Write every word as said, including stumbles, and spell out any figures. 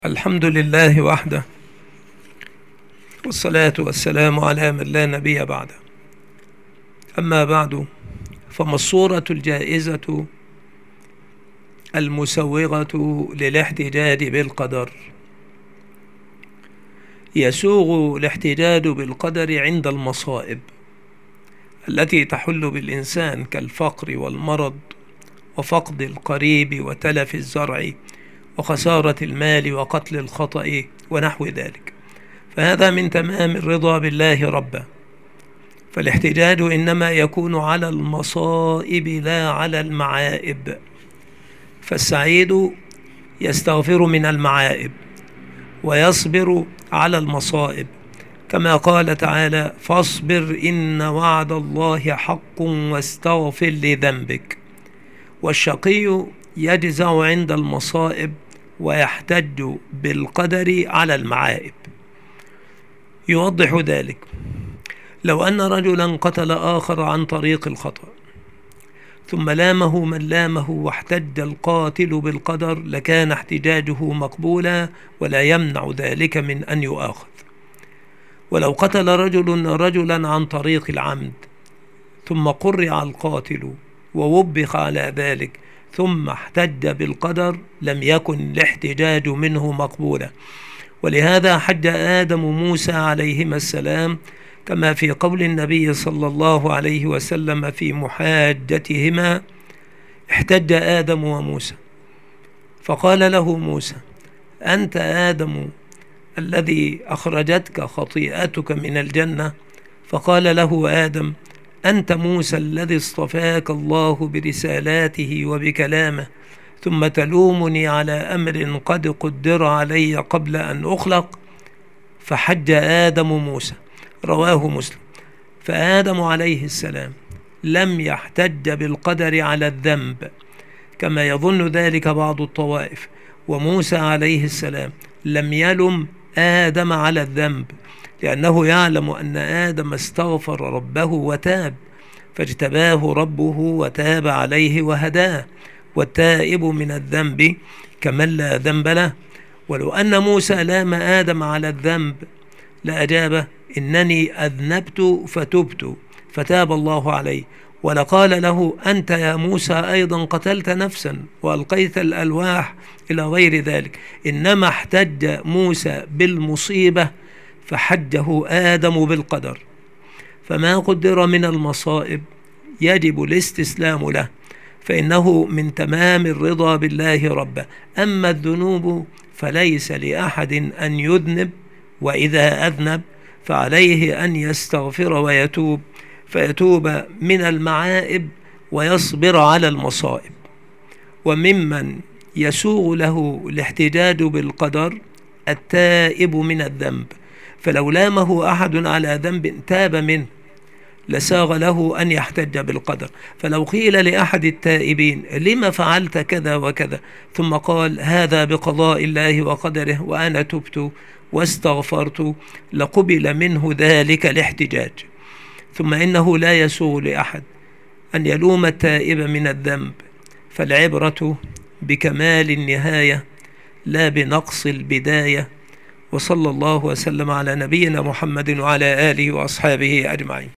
الحمد لله وحده، والصلاة والسلام على من لا نبي بعده. أما بعد، فما الصورة الجائزة المسوغة للاحتجاج بالقدر؟ يسوغ الاحتجاج بالقدر عند المصائب التي تحل بالإنسان كالفقر والمرض وفقد القريب وتلف الزرع وخسارة المال وقتل الخطأ ونحو ذلك، فهذا من تمام الرضا بالله ربا. فالاحتجاج إنما يكون على المصائب لا على المعائب، فالسعيد يستغفر من المعائب ويصبر على المصائب، كما قال تعالى: فاصبر إن وعد الله حق واستغفر لذنبك. والشقي يجزع عند المصائب ويحتج بالقدر على المعائب. يوضح ذلك: لو أن رجلا قتل آخر عن طريق الخطأ، ثم لامه من لامه واحتج القاتل بالقدر، لكان احتجاجه مقبولا ولا يمنع ذلك من أن يؤاخذ. ولو قتل رجل رجلا عن طريق العمد، ثم قرع القاتل ووبخ على ذلك، ثم احتج بالقدر، لم يكن الاحتجاج منه مقبولا. ولهذا حج آدم موسى عليهما السلام، كما في قول النبي صلى الله عليه وسلم في محاجتهما: احتج آدم وموسى، فقال له موسى: أنت آدم الذي أخرجتك خطيئتك من الجنة؟ فقال له آدم: أنت موسى الذي اصطفاك الله برسالاته وبكلامه، ثم تلومني على أمر قد قدر علي قبل أن أخلق. فحج آدم موسى، رواه مسلم. فآدم عليه السلام لم يحتج بالقدر على الذنب كما يظن ذلك بعض الطوائف، وموسى عليه السلام لم يلم آدم على الذنب، لأنه يعلم أن آدم استغفر ربه وتاب، فاجتباه ربه وتاب عليه وهداه، والتائب من الذنب كمن لا ذنب له. ولو أن موسى لام آدم على الذنب لأجابه: إنني أذنبت فتبت، فتاب الله عليه. ولقال له: أنت يا موسى أيضا قتلت نفسا وألقيت الألواح، إلى غير ذلك. إنما احتج موسى بالمصيبة، فحجه آدم بالقدر. فما قدر من المصائب يجب الاستسلام له، فإنه من تمام الرضا بالله ربا. أما الذنوب فليس لأحد أن يذنب، وإذا أذنب فعليه أن يستغفر ويتوب، فيتوب من المعائب ويصبر على المصائب. وممن يسوغ له الاحتجاج بالقدر التائب من الذنب، فلو لامه أحد على ذنب تاب منه لساغ له أن يحتج بالقدر. فلو قيل لأحد التائبين: لما فعلت كذا وكذا؟ ثم قال: هذا بقضاء الله وقدره وأنا تبت واستغفرت، لقبل منه ذلك الاحتجاج. ثم إنه لا يسوغ لأحد أن يلوم التائب من الذنب، فالعبرة بكمال النهاية لا بنقص البداية. وصلى الله وسلم على نبينا محمد وعلى آله وأصحابه أجمعين.